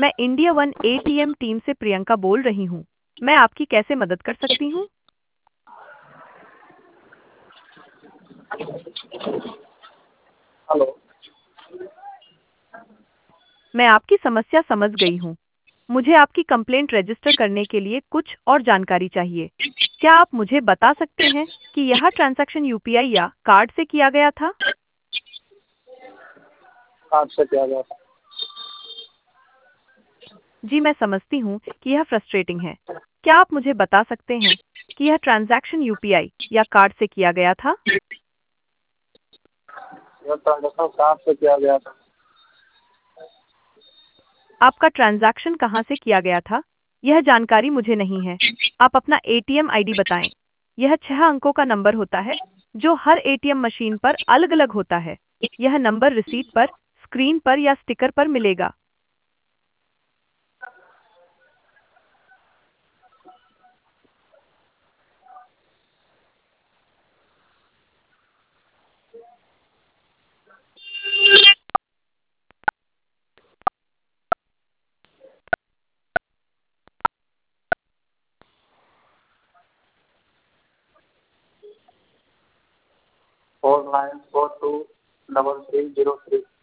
मैं India one ATM team से प्रियंका बोल रही हूँ। मैं आपकी कैसे मदद कर सकती हूँ? हेलो। मैं आपकी समस्या समझ गई हूँ। मुझे आपकी कंप्लेंट रजिस्टर करने के लिए कुछ और जानकारी चाहिए। क्या आप मुझे बता सकते हैं कि यह ट्रांजैक्शन यूपीआई या कार्ड से किया गया था? कार्ड से किया गया था। जी, मैं समझती हूँ कि यह फ्रस्ट्रेटिंग है। क्या आप मुझे बता सकते हैं कि यह ट्रांजैक्शन यूपीआई या कार्ड से किया गया था? यह ट्रांजेक्शन कार्ड से किया गया था। आपका ट्रांजैक्शन कहाँ से किया गया था? यह जानकारी मुझे नहीं है। आप अपना एटीएम आईडी बताएं। यह 6 अंकों का नंबर होता है, जो हर एटीएम मशीन पर अलग-अलग होता है। यह नंबर रिसीट पर, स्क्रीन पर या स्टिकर पर मिलेगा। 49423303।